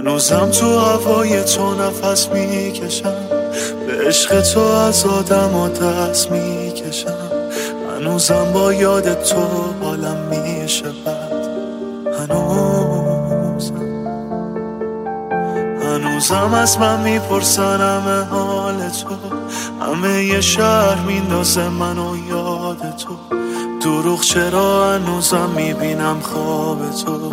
هنوزم تو هوای تو نفس میکشم، به عشق تو از آدم دست میکشم. هنوزم با یاد تو حالم میشه بد، هنوزم از من میپرسن همه حال تو، همه یه شهر میندازه منو یاد تو. دروغ چرا هنوزم میبینم خواب تو،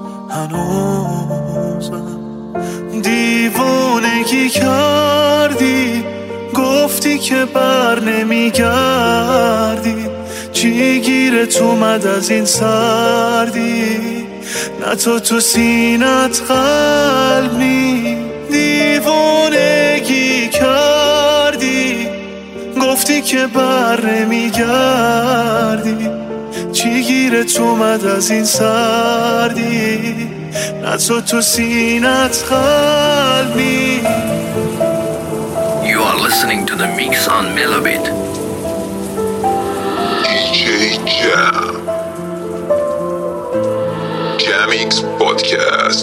هنوزم دیوونگی کردی، گفتی که بر نمیگردی. چی گیرت اومد از این سردی، نه تو سینت قلب نی. دیوونگی کردی، گفتی که بر نمیگردی. چی گیرت اومد از این سردی، نه تو سینت قلب نی. You are listening to the Mix on Melobit. DJ Jam Jamix Podcast.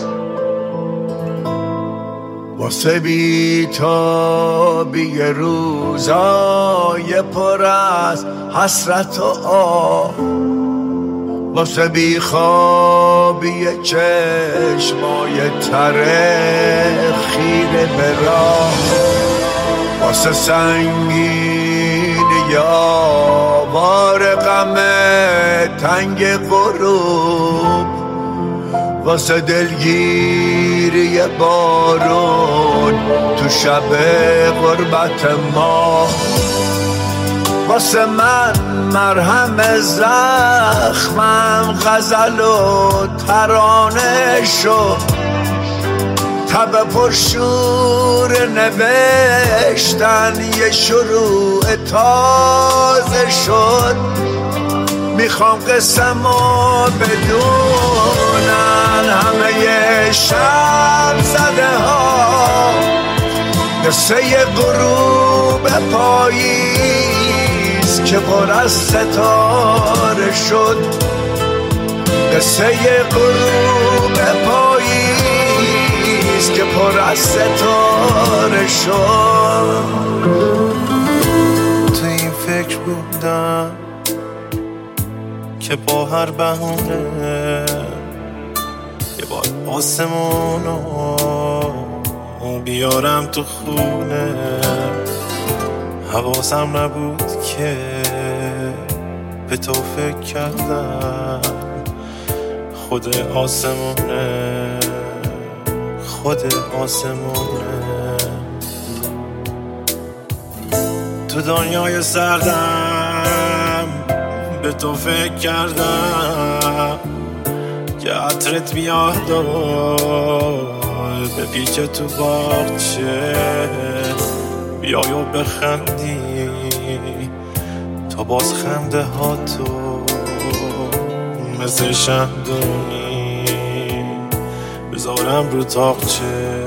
واسه بی‌تابی روزای پر از حسرت و آه، واسه بی‌خوابی چشمای تره خیره به راه، واسه سنگین یاوار غم تنگ غروب، واسه دلگیری بارون تو شب غربت ما، واسه من مرهم زخمم غزل و ترانه شد. تب پرشور نوشتن یه شروع تازه شد. میخوام قسمو بدونن همه شب زده ها، قصه غروب پاییز که پر از ستاره شد. قصه غروب پاییز که پر از ستاره شد. تو این فکر بودم که با هر بهونه یه بار آسمونو بیارم تو خونه. حواسم نبود که به تو فکر کردم، خود آسمونه تو دنیای سردم به تو فکر کردم که عطرت بیاد و به پیچه تو باغچه بیای و بخندی تا باز خنده ها تو مثل شمدونی بذارم رو تاقچه.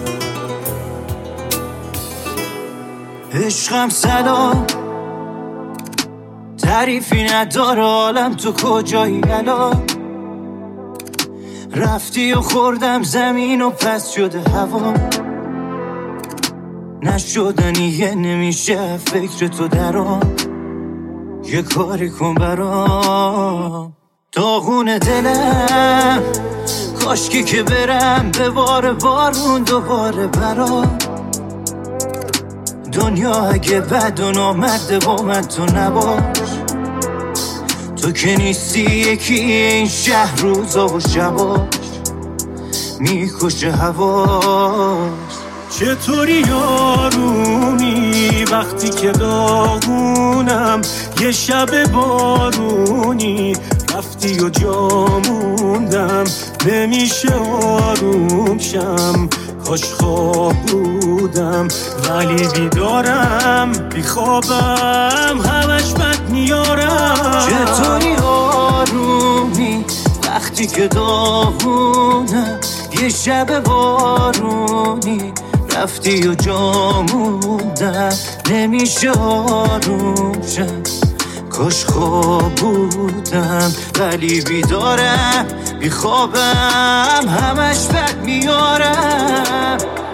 عشقم سلام، تعریفی نداره عالم، تو کجایی الان؟ رفتی و خوردم زمین و پس شده هوا، نشدنیه نمیشه فکر تو درام. یه کاری کن برام، داغون دلم کاشکی که برم به بار بارون دوباره برام. دنیا اگه بد و نامرده با من تو نباش، تو که نیستی یکی این شهر روزا و شباش میکشه هواش. چطوری آرومی وقتی که داغونم، یه شب بارونی رفتی و جا موندم. نمیشه آروم شم، کاش خواب بودم ولی بیدارم، بیخوابم همش بد میارم. چطوری آرومی وقتی که داغونم، یه شب بارونی رفتی و جا موندم. نمیشه آروم شم، کاش خواب بودم ولی بیدارم، بیخوابم همش بد میارم.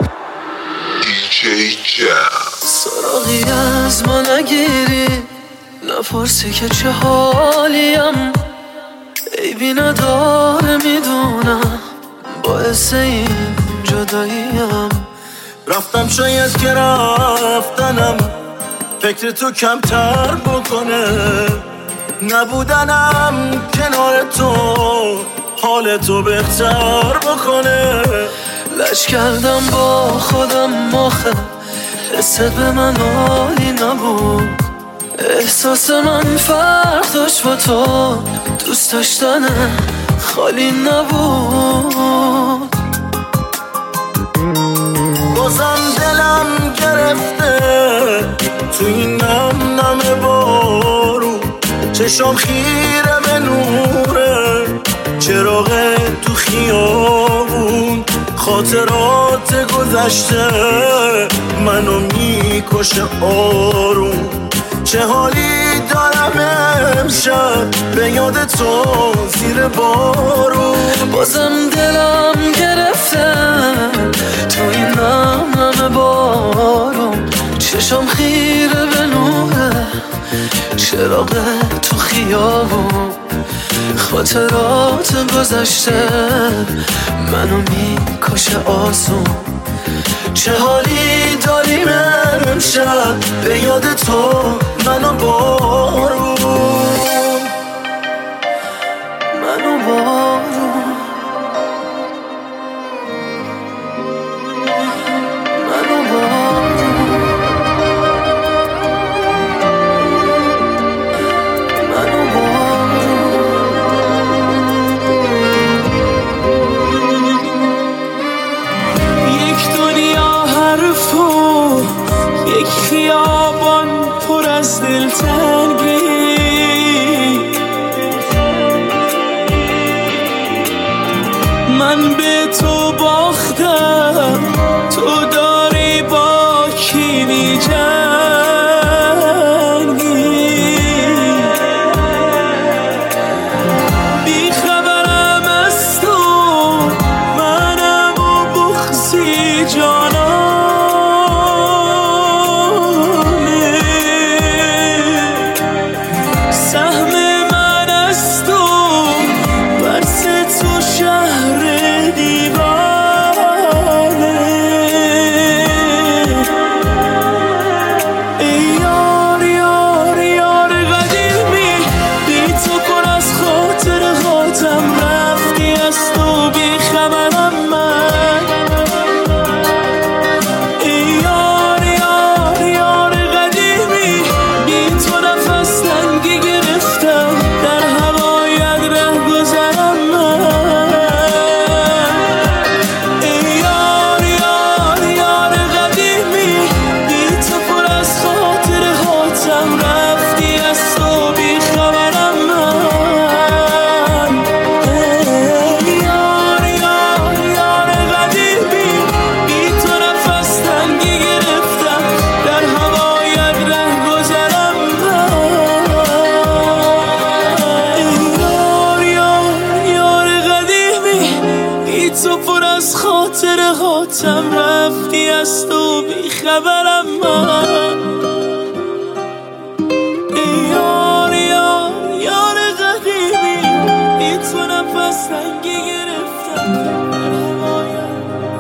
DJ Jam. سراغی از ما نگیری، نپرسی که چه حالیم، عیبی نداره میدونم، باعث این جداییم. رفتم شاید که رفتنم فکر تو کمتر بکنه، نبودنم کنار تو حال تو بهتر بکنه. لج کردم با خودم آخه حست به من عالی نبود، احساس من فرق داشت با تو، دوست داشتن خالی نبود. بازم دلم گرفته تو این نم نم بارو، چشم خیره به نوره چراغ تو خیابون، خاطرات گذشته منو میکشه آروم. چه حالی دارم امشب به یاد تو زیر بارون. بازم دلم گرفته تو این نم نم بارون، چشم خیره به نوره چراغ تو خیابون، خاطرات گذشته منو میکشه آسون. چه حالی داریم امشب به یاد تو منو بارون، منو بارون، منو بارون، منو بارون. یک دنیا حرف و یک خیابان پر از دلتنگی، من به تو باختم تو داری با کی می‌جنگی. بیخبرم از تو منم و بغضی جانانه، سهم من از تو برس تو شهر دیوانه. ای یار یار یار قدیمی، بی تو پر از خاطراتم، رفتی از تو بیخبرم من. ای یار یار یار قدیمی، بی تو نفس تنگی گرفتم، در هوایت ره گذرم من. ای یار یار یار قدیمی، بی تو پر از خاطراتم، رفتی از تو بیخبرم من. ای یار یار یار قدیمی، بی تو نفس تنگی گرفتم، در هوایت ره گذرم من. ای یار یار یار قدیمی، بی تو پر از خاطراتم، رفتی از تو بیخبرم من. ای یار یار یار قدیمی، بی تو نفس تنگی گرفتم، در هوایت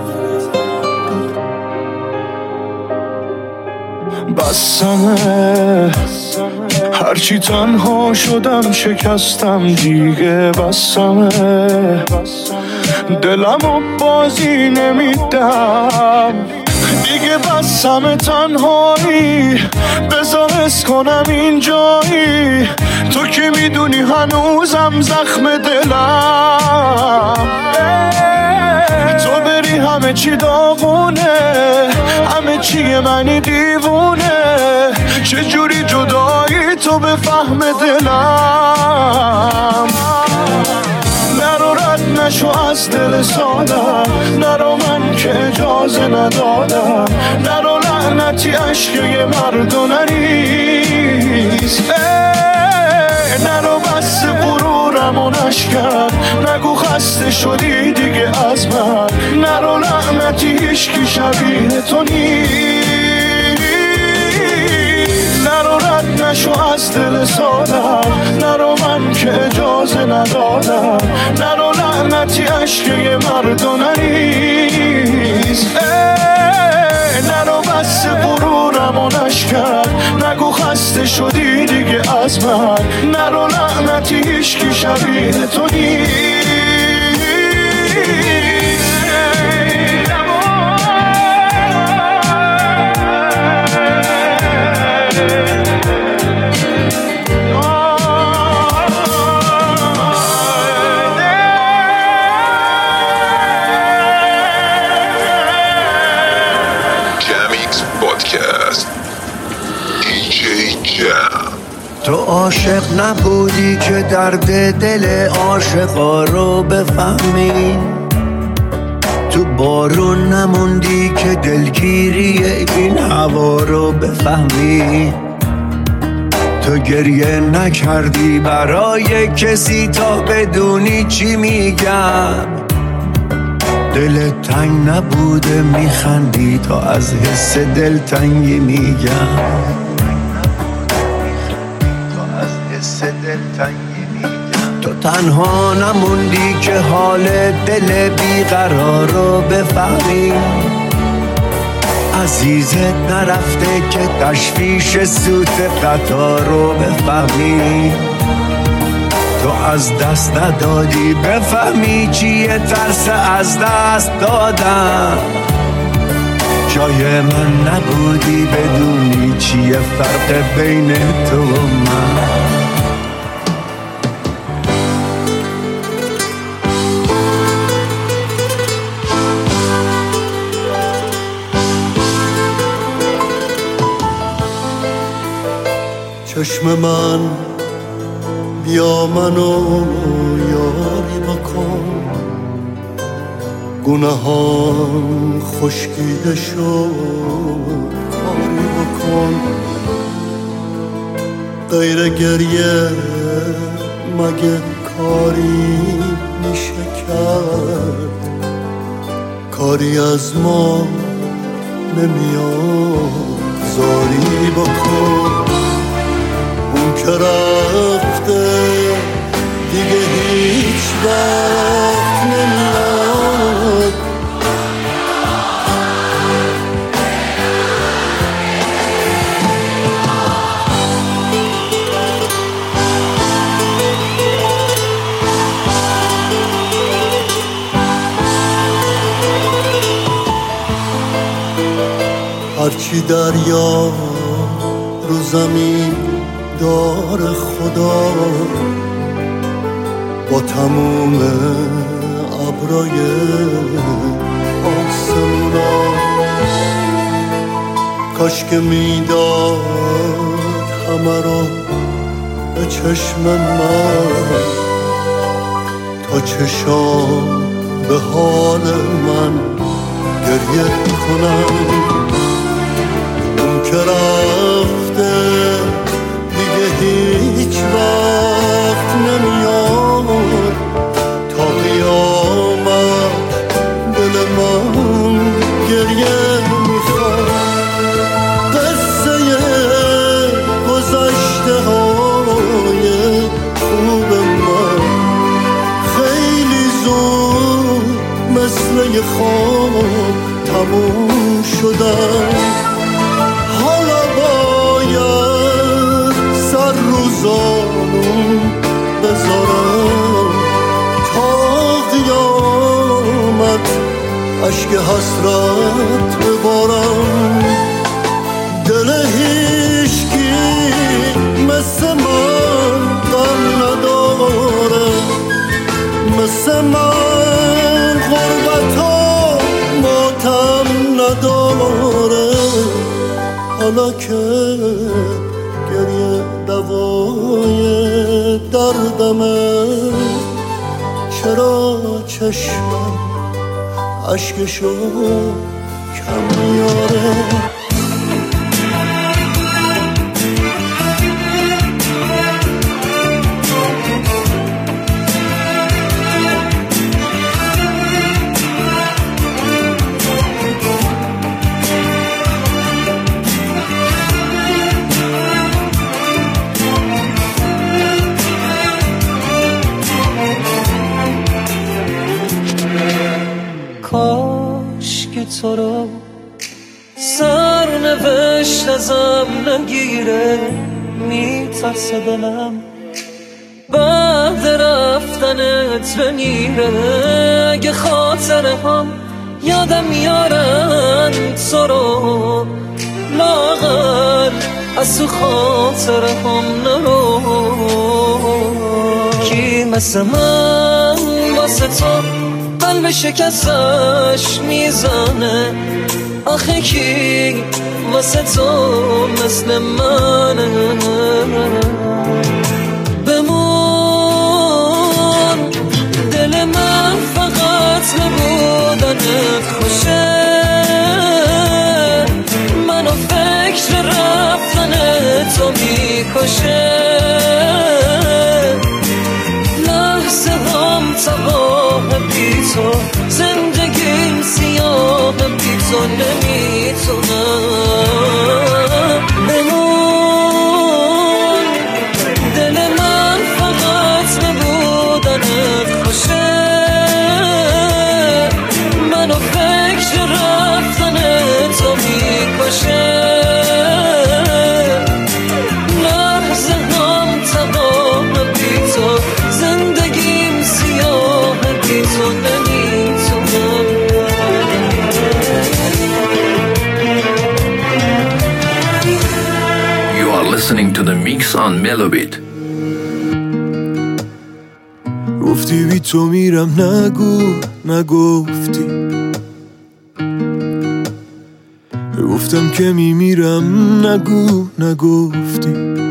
بسمه هرچی تنها شدم شکستم دیگه، بسمه دلمو بازی نمیدم دیگه، بسمه تنهایی بذار حس کنم اینجایی، تو که میدونی هنوزم زخم دلم. تو بری همه چی داغونه، همه چی منی دیوونه، چجوری جدایی تو بفهم دلم. نرو رد نشو از دل سادم، نرو من که اجازه ندادم، نرو لعنتی عشق یه مرد و نریز. خسته شدی دیگه از من، نرو لعنتی هیچکی شبیه تو نیست. نرو رد نشو از دل سادم، نرو من که اجازه ندادم، نرو لعنتی عشق یه مردونه نیست. نرو بس غرورم و نشکن، نگو خسته شدی دیگه از من، نرو لعنتی هیچکی شبیه تو نیست. تو عاشق نبودی که درد دل عاشقا رو بفهمی، تو بارون نموندی که دلگیری این هوا رو بفهمی، تو گریه نکردی برای کسی تا بدونی چی میگم، دل تنگ نبوده میخندی تا از حس دلتنگی میگم، تو تنها نموندی که حال دل بیقرار رو بفهمی، عزیزت نرفته که تشویش سوت قطار رو بفهمی، تو از دست ندادی بفهمی چیه ترس از دست دادن، جای من نبودی بدونی چیه فرق بین تو و من. چشم من بیا منو یاری بکن، گناهان خشکیده شد کاری بکن، غیر گریه مگه کاری میشه کرد، کاری از ما نمیاد زاری بکن، اون که رفته دیگه هیچ وقت نمیاد، هرچی دریا رو زمین دار خدا، با تموم ابرای آسمونا، کاش که میداد همه رو به چشم من، تا چشام به حال من گریه کنم، اون که رفته هیچ وقت نمیاد، تا قیامت دل من گریه میخواد، قصه گذشته های خوب من خیلی زود مثل یه خواب تموم شدن، حالا باید روزانم بذارم تا قیامت اشک حسرت ببارم، دل هیچکی مثل من غم نداره، مثل من غربت و ماتم نداره، حالا که گریه دوای دردمه، چرا چشمم اشکشو کم میاره. رشت ازم نگیره، میترسه دلم بعد رفتنت بمیره. اگه خاطره هم یادم میارن تو رو، لاغر از تو خاطره هم نرو. کی مثل من واسه تو قلب شکستش میزنه؟ آخه کی واسه تو مثل منه؟ بمون دل من فقط نبودنت خوشه، منو فکر رفتن تو میکشه. لحظه هم تباه بی تو، زندگیم سیاه بی تو نمیتونم. بمون دل من فقط نبودنت خوشه، منو فکر رفتن تو میکشه. لحظه هم تباه بی تو، زندگیم سیاه بی تو نمیتونم. You are listening to the Mix on Melobit. گفتی بی تو میرم، نگفتی. گفتم که میمیرم، نگفتی.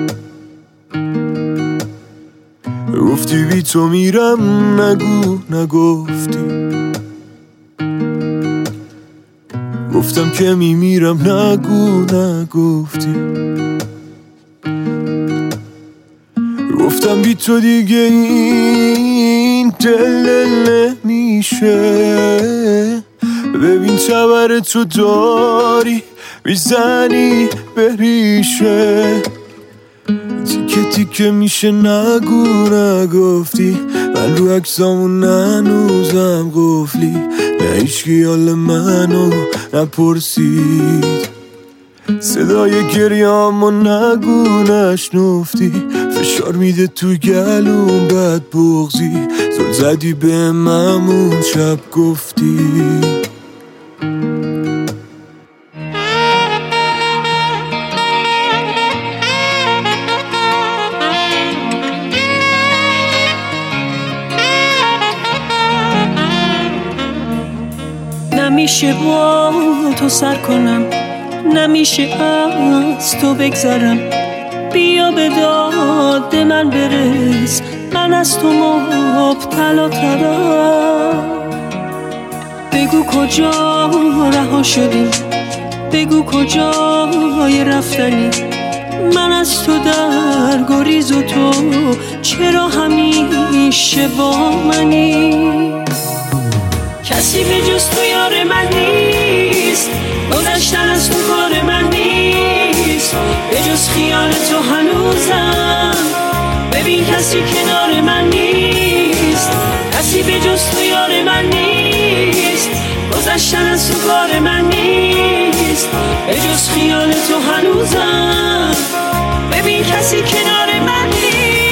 گفتی بی تو میرم، نگفتی. گفتم که میمیرم، نگفتی. گفتم بی تو دیگه این دل نمیشه. ببین تبر تو داری میزنی به ریشه، تیکه تیکه میشه. نگفتی. من رو عکسامون هنوزم قفلی، نه هیچکی حال منو نپرسید. صدای گریه‌امو نشنفتی. فشار میده تو گلوم بد بغضی، زل زدی به همون شب گفتی. نمیشه با تو سر کنم، نمیشه از تو بگذرم. بیا به داد من برس، من از تو مبتلا ترم. بگو کجا رها شدیم، بگو کجای رفتنی. من از تو در گریز و تو چرا همیشه با منی؟ کسی به جز تو یار من نیست، گذشتن از تو کار من نیست. به جز خیال تو هنوزم، ببین کسی کنار من نیست. کسی به جز تو یار من نیست، گذشتن از تو کار من نیست. به جز خیال تو هنوزم، ببین کسی کنار من نیست.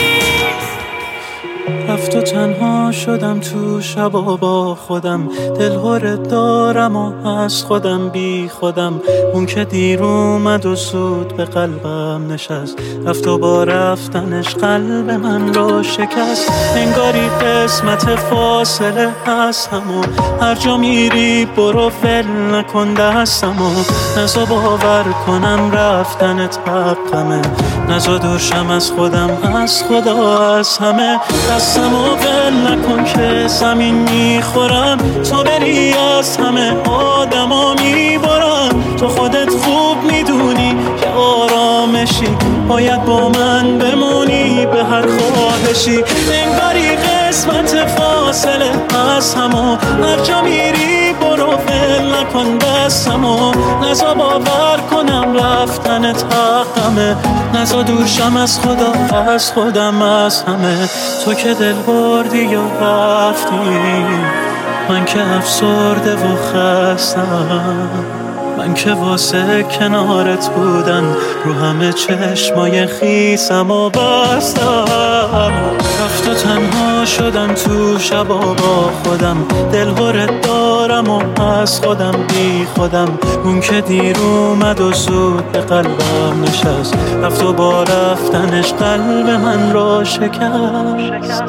رفت و تنها شدم تو شبا با خودم، دلهوره دارم و از خودم بی خودم. اون که دیر اومد و زود به قلبم نشست، رفت و با رفتنش قلب من رو شکست. انگاری قسمت فاصله هست همو، هر جا میری برو ول نکن دستمو. نزا باور کنم رفتنت حقمه، نزا دورشم از خودم، از خدا، از همه. دستمو ول نکن که زمین میخورم، تو بری از همه آدما میبرم. تو خودت خوب میدونی که آرامشی، باید با من بمونی به هر خواهشی. انگاری قسمت فاصله از همو، هر جا میری برو ول نکن دستمو. نزا باور کنم رفتنت حقمه، نزا دورشم از خدا، از خودم، از همه. تو که دل بردی یا رفتی، من که افسرده و خستم. من که واسه کنارت بودن رو همه چشمای خیسم و بستم. رفت و تنها شدم تو شبا با خودم، دلهرت دارم و از خودم بی خودم. اون که دیر اومد و زود به قلبم نشست، رفت و با رفتنش قلب من را شکست.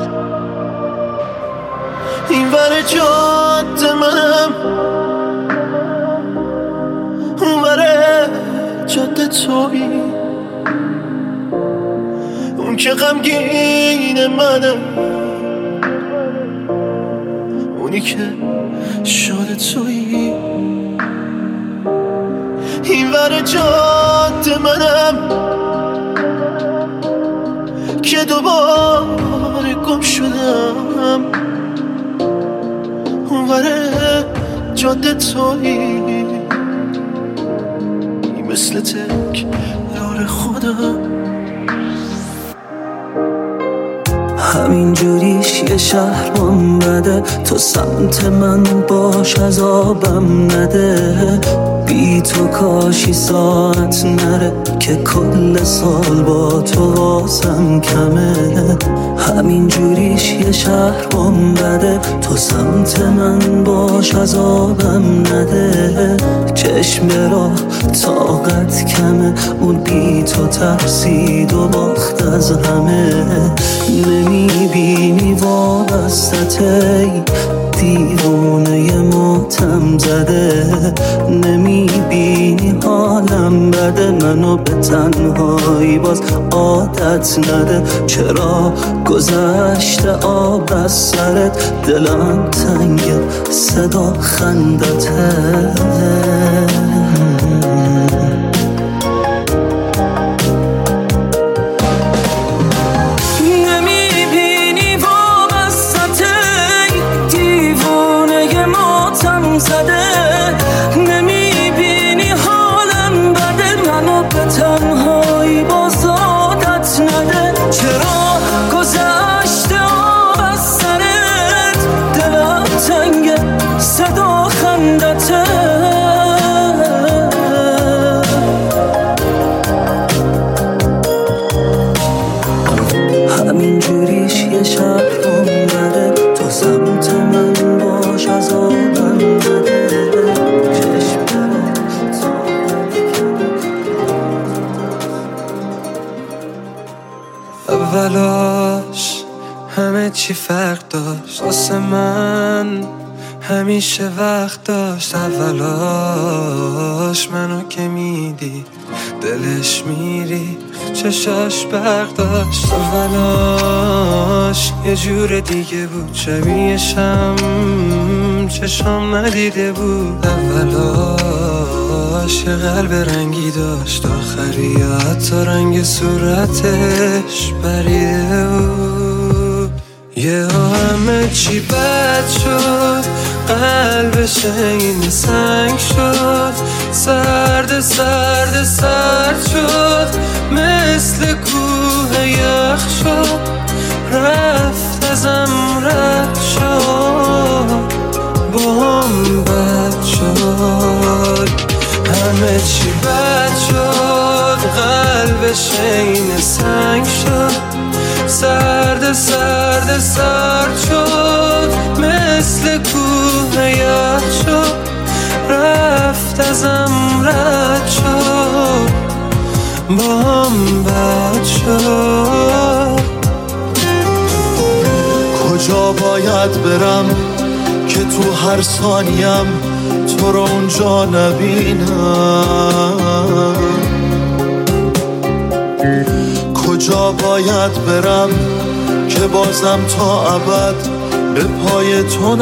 این ور جاده منم، اون ور جاده تویی. اون که غمگین منم، اونی که شده تویی. این ور جاده منم که دوباره گم شدم، اون ور جاده تویی. مثل تک راه خودم، همین جوریش یه شهرم بده، تو سمت من باش عذابم نده. بی تو کاشی ساعت نره که کل سال با تو واسم کمه. همین جوریش یه شهرم بده، تو سمت من باش عذابم نده. چشم راه طاقت کمه، اون بی تو ترسید و باخت از همه. نمیبینی وابستته دیوونه ماتم زده، نمیبینی حالم بده، منو به تنهایی باز عادت نده. چرا گذشته آب از سرت، دلم تنگه صدا خندته. همین جوریش یه شهرم بده، تو سمت من باش عذابم نده. اولاش همه چی فرق داشت، واسه من همیشه وقت داشت. اولاش منو که میدی دلش میری، چشاش برق داشت. اولاش یه جور دیگه بود، شبیه شم چشام ندیده بود. اولاش یه قلب رنگی داشت، آخری حتی رنگ صورتش پریده بود. یه همه چی بد شد، قلبش این سنگ شد، سرد سرد سرد شد، مثل کوه یخ شد، رفت ازم رد شد، با هم بد شد. همه چی بد شد، قلبش این سنگ شد، سرد سرد سرد شد، مثل کوه یخ شد، رفت ازم رد شد، با هم بد شد. کجا باید برم که تو هر ثانیم تو رو اونجا نبینم؟ کجا باید برم که بازم تا ابد به پای تو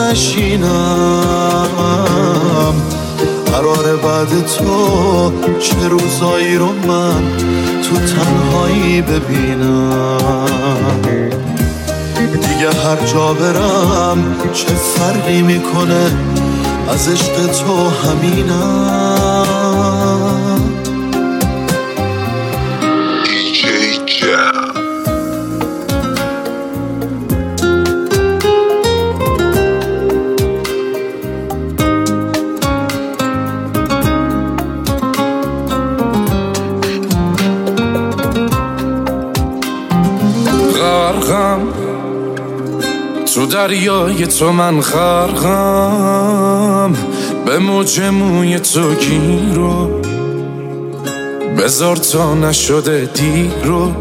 نشینم؟ قراره بعد تو چه روزایی رو من تو تنهایی ببینم؟ دیگه هر جا برم چه فرقی میکنه، از عشق تو همینم. DJ Jam. غرقم تو دریای تو، من غرقم به موج موی تو گیرو، بذار تا نشده دیرو،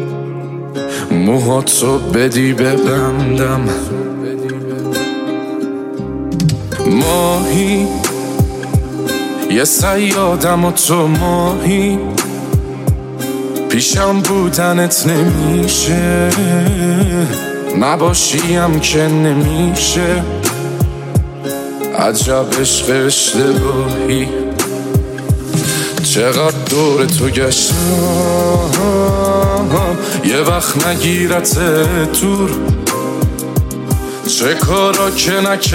موهاتو بدی ببندم. ماهی یه صیادم و تو ماهی، پیشم بودنت نمیشه، نباشیم که نمیشه. عجب عشق اشتباهی، چقدر دور تو گشتم، یه وقت نگیرت دور. چه کارا که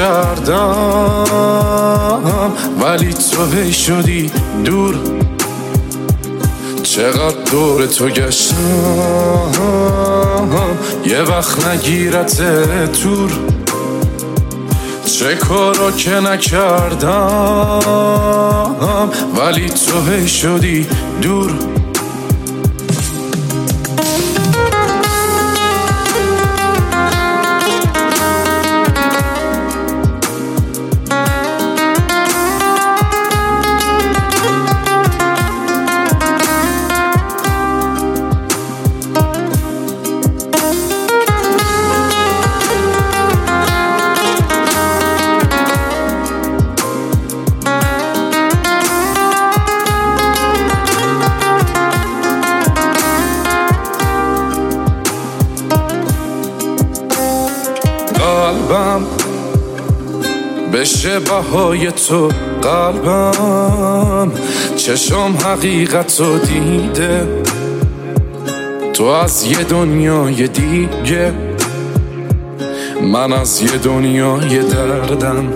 نکردم ولی تو هی شدی دور. چقدر دور تو گشتم، یه وقت نگیرت دور. چه کارا که نکردم ولی تو هی شدی دور. قلبم بشه بهای تو، قلبم چشم حقیقت رو دیده، تو از یه دنیای دیگه، من از یه دنیای دردم.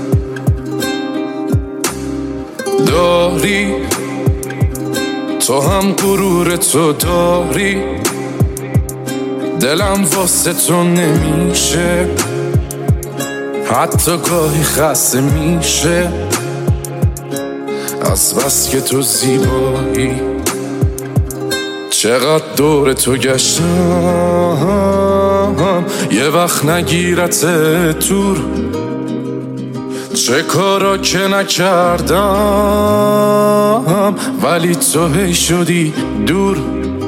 داری تو هم غرور تو داری، دلم واسه تو نمیشه، حتی گاهی خسته میشه، از بس که تو زیبایی. چقدر دور تو گشتم، یه وقت نگیرت دور. چه کارا که نکردم ولی تو هی شدی دور.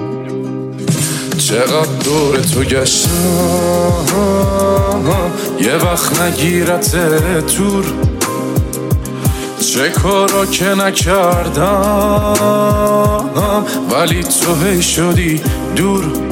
چقدر دور تو گشتم، یه وقت نگیرت دور. چه کارا که نکردم ولی تو هی شدی دور.